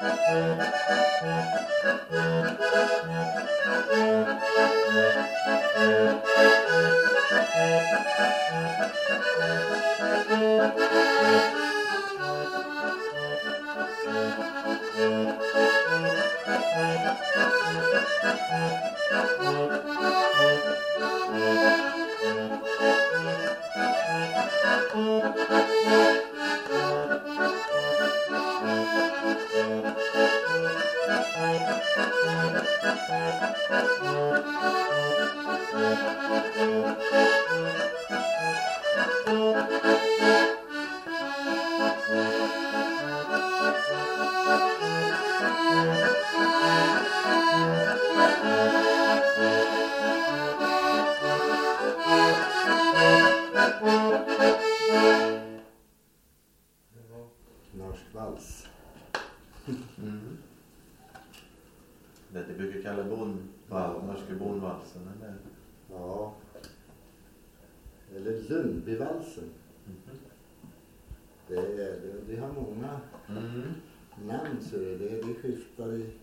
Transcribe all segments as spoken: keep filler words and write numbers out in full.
Lundbyvalsen. Mm-hmm. Det, det, det har många mm. namn så det, det skiftar i...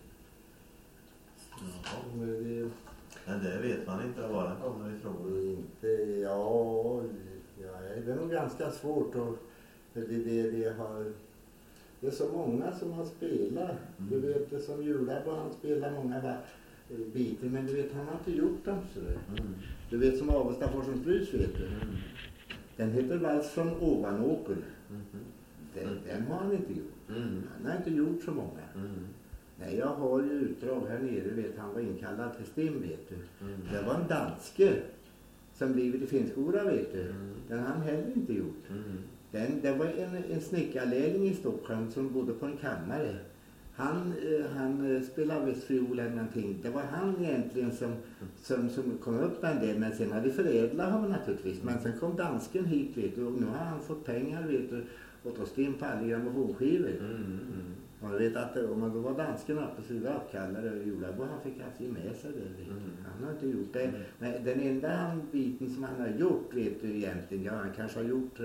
Ja. Det, men det vet man inte var den kommer ifrån. Inte, ja, ja, det är nog ganska svårt och det, det, det, har, det är så många som har spelat. Mm. Du vet det som Julabo, han spelar många bitar men du vet han har inte gjort dem så det. Mm. Du vet som Avesta Forsens Brus vet du. Mm. Den heter Vals från Ovanåker. Mm-hmm. Den, den har han inte gjort. Mm. Han har inte gjort så många. Mm. Nej, jag har ju utdrag här nere, vet han var inkallad till Stim, vet du. Mm. Det var en danske som blivit i Finnskoga, vet du. Mm. Den har han heller inte gjort. Mm. Den, det var en, en snickarlärling i Stockholm som bodde på en kammare. Han, han spelade västfiol eller någonting. Det var han egentligen som, som, som kom upp med det. Men sen hade förädlat honom naturligtvis. Men sen kom dansken hit, vet du. Och nu har han fått pengar, vet du. Och då stod in på alla grammofonskivor. Mm, mm. Och jag vet att om man då var dansken uppe så var uppkallade och Julabo, han fick alltså ge med sig det. Mm. Han har inte gjort det. Mm. Men den enda han, biten som han har gjort, vet du egentligen. Ja, han kanske har gjort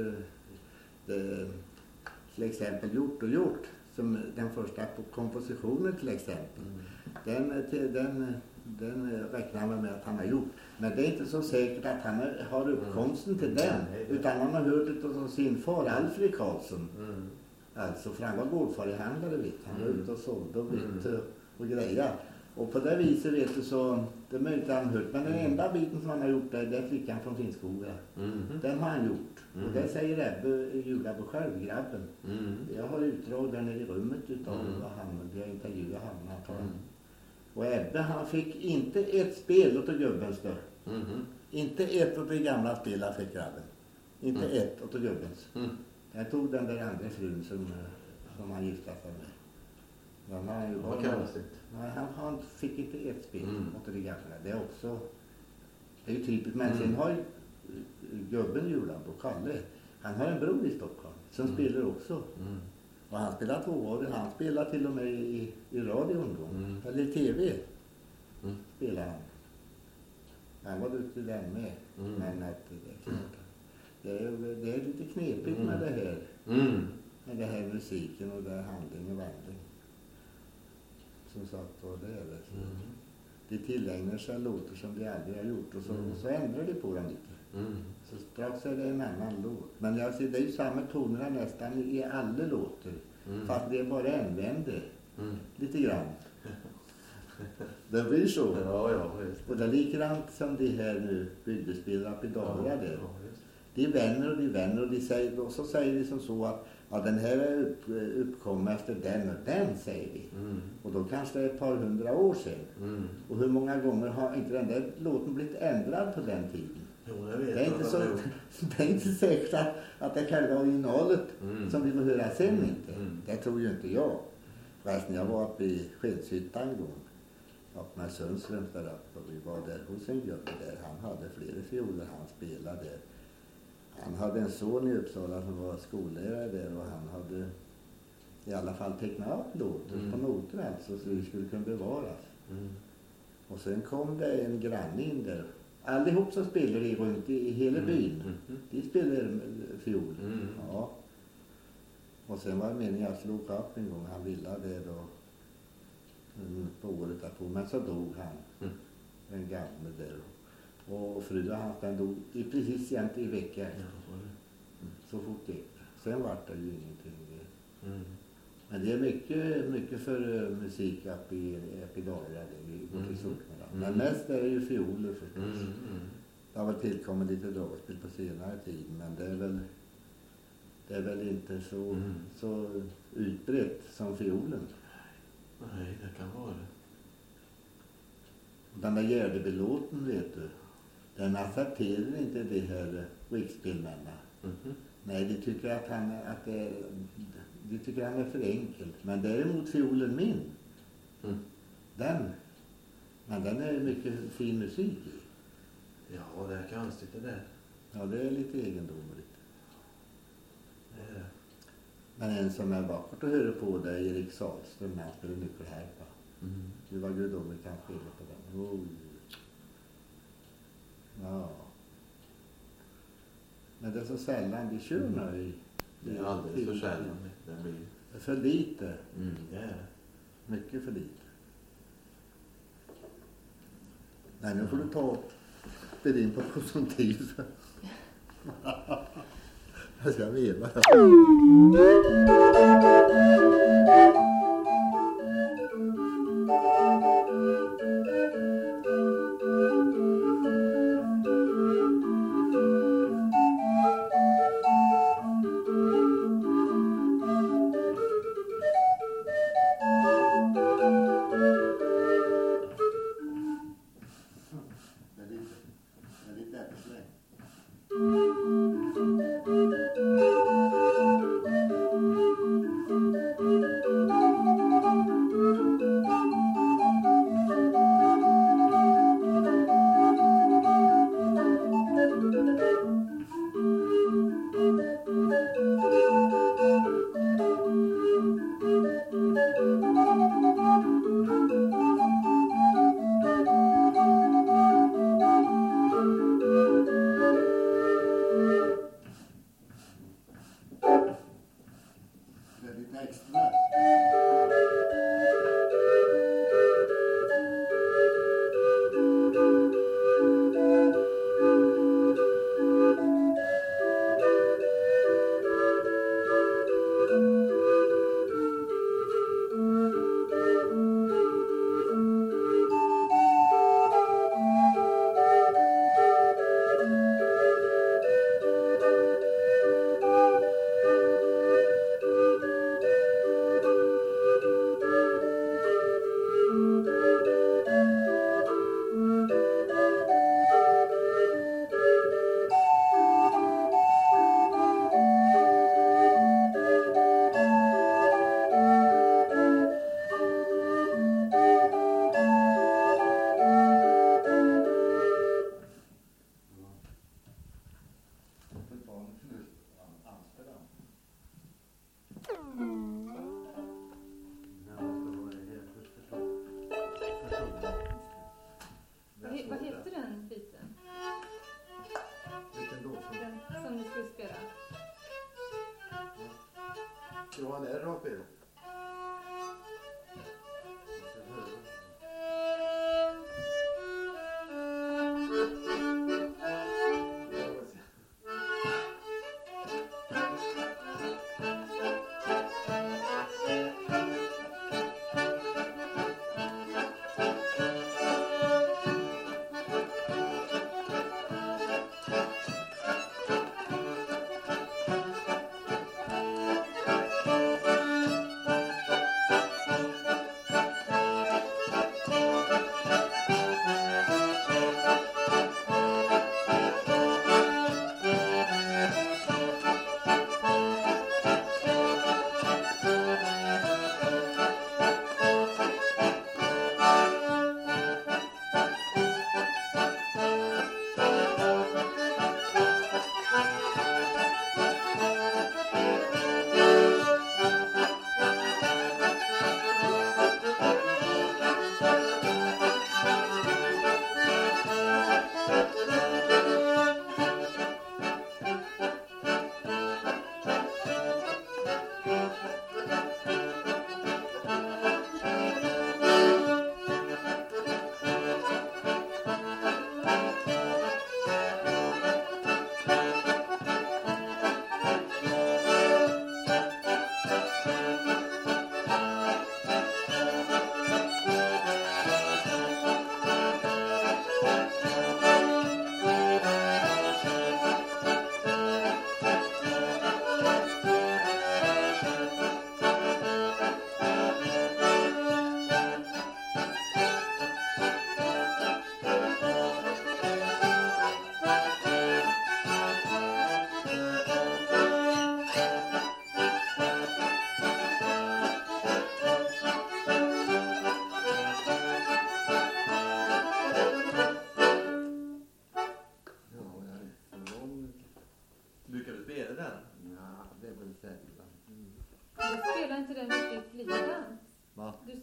det, till exempel gjort och gjort. Som den första kompositionen till exempel. Mm. Den, den, den räknar man med att han har gjort. Men det är inte så säkert att han har uppkomsten till den. Utan han har hört det av sin far Alfred Karlsson. Mm. Alltså för han var gårdfarihandlare, vet han. var ute och sålde och bytte mm. och grejer. Och på det viset vet du så, det är möjligt att han hört. Men den enda biten som han har gjort där, det är flickan från Finnskoga. Mm. Den har han gjort. Mm. Och det säger Ebbe Julabo själv, grabben. Mm. Jag har utdrag där nere i rummet utav mm. vad han, jag intervjuade honom. Mm. Och Ebbe, han fick inte ett spel åt gubbens då. Mm. Inte ett åt det gamla spelet fick grabben. Inte mm. ett åt gubbens. Mm. Jag tog den där andra frun som, som han giftade sig med. Den har ju vad kallas det? Nej, han, han fick inte ett spel mm. åt det gamla. Det är också, det är ju typiskt. Men mm. sen har ju gubben Julabo, Kalle, han har en bror i Stockholm som mm. spelar också. Mm. Och han spelar två år. Han spelar till och med i, i radion då. Mm. Eller i tv mm. spelar han. Han var ute i den med. Mm. Men att det, är det, är, det är lite knepigt mm. med det här. Mm. Med det här musiken och det här handling och vandring. Som sagt var det är det. Mm. De tillägnar sig låtar som de aldrig har gjort. Och så, mm. och så ändrar de på dem lite. Mm. Så strax är det en annan låt. Men jag ser, det är ju samma toner nästan i alla låtar. Mm. Fast det är bara använder. Mm. Lite grann. Det blir så. Ja, ja, just det. Och det är likadant som de här nu bygdespelare på dagar ja, där. Ja, de vänner och de vänner och de säger, och så säger de som så att ja, den här är upp, uppkommen efter den och den, säger vi. Mm. Och då kanske det är ett par hundra år sedan. Mm. Och hur många gånger har inte den där låten blivit ändrad på den tiden? Jo, jag vet. Det är inte, så, det är inte säkert att, att det är själva originalet mm. som vi får höra sen mm. inte. Mm. Det tror ju inte jag. Fast när jag var uppe i Skedshyttan en gång. Och med Sundström där uppe. Och vi var där hos en gubbe där. Han hade flera fioler, han spelade där. Han hade en son i Uppsala som var skollärare där och han hade i alla fall tecknat upp låten mm. på noter alltså så det skulle kunna bevaras. Mm. Och sen kom det en granne in där. Allihop som spelade runt i, i hela mm. byn. Mm. De spelade fiol. Mm. Ja. Och sen var det meningen att slå upp en gång. Han ville det och på året därpå. Men så dog han. Mm. Den gamle där. Och frun hans den dog i precis jämt i veckan. Ja, var det. Mm. Så fort det. Sen var det ju ingenting. Mm. Men det är mycket, mycket för uh, musik uppe i, uppe i Dalarna. Vi går till Sockmara. Mm. Men mest är det ju fioler förstås. Mm. Mm. Det har väl tillkommit lite dragspel på senare tid. Men det är väl, det är väl inte så, Mm. så utbrett som fiolen. Nej, det kan vara det. Den där Gärdebylåten vet du. Den accepterar inte det här riksspelmännen. Mm. Nej, de tycker att han, att det, de tycker han är för enkel. Men däremot fiolen min. Mm. Den. Men den är mycket fin musik i. Ja, det är konstigt det där. Ja, det är lite egendomligt. Det är det. Men en som är vackert att höra på det är Erik Sahlström. Han spelar nyckelharpa. Mm. Det var gudomligt han spelade på den. Oh. Ja. Men det är så sällan vi kör nu i, Det är alldeles för sällan. Det blir... Det är för lite. Mm, det är det. Mycket för lite. Nej, nu får du ta spela in på konsultiv. Jag ska veva. Vad heter den biten? Vilken då? Den som du skulle spela? Ja, det är rakt in.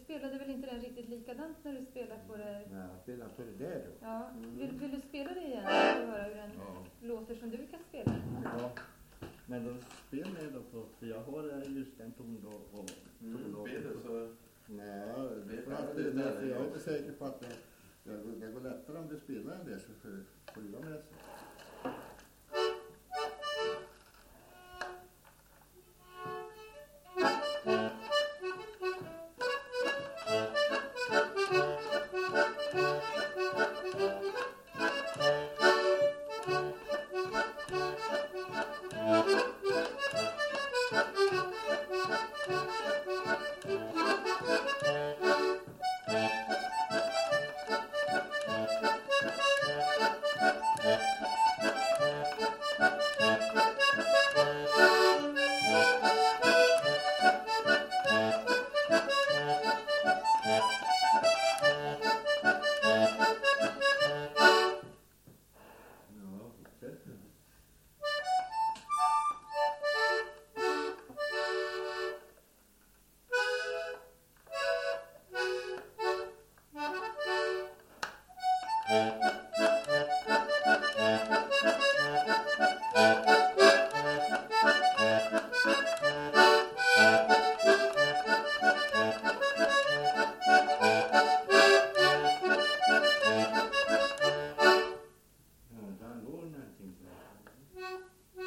spelade väl inte den riktigt likadant när du spelade på det? Ja, jag spelar på det där då. Ja. Mm. Vill, vill du spela det igen? För att höra hur den Ja. låter som du kan spela? Ja. Men då spelar jag då på, för jag har eh, just en ton då och Mm, ton blir det så? Nej, Det det är får jag bra. spela, för jag är inte säker på att det, det, det går lättare om du spelar än det så får får du vara med sig. Ja, fortsätt nu. Ja, där går någonting bra.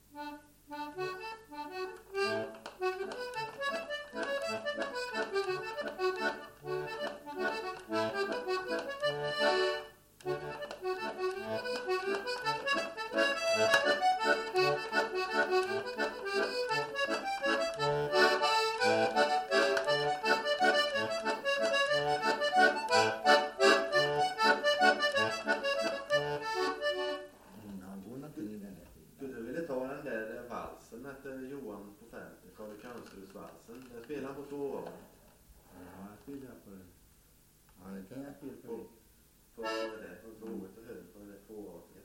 Mm, han går någonting i den här tiden. Skulle du vilja ta den där valsen efter Johan på fältet, Karl Kranströs-valsen? Den spelar han på två år. Ja, jag spelar på det. Ja, det kan jag spela på. På, på vad är det? På två år till höger på den där tvåartiga.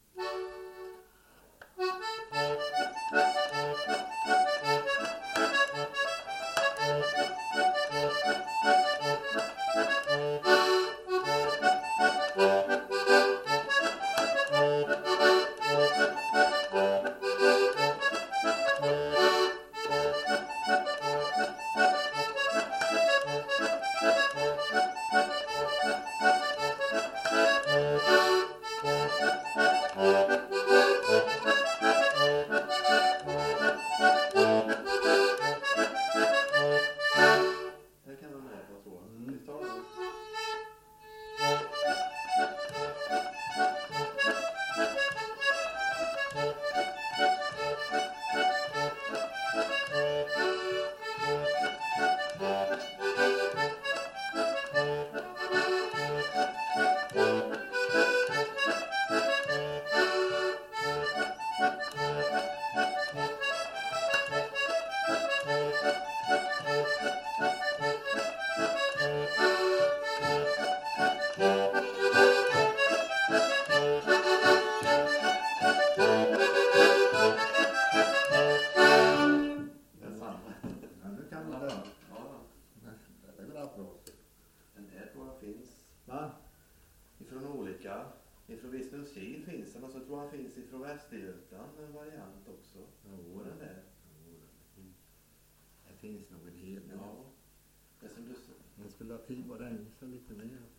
Det kan vara med på två. Mm. Vi tar den. Det är samma. Ja, nu kan du Ja, den. ja. Det är bra bra. Den här tror jag finns Va? ifrån olika. Ifrån Visnumskil finns den och så tror jag finns ifrån Västergötland en variant också. Jo, Och den där. jo, det finns- det finns nog en hel del. Ja. Det är som du säger. Man skulle ha tid bara rensa lite mer.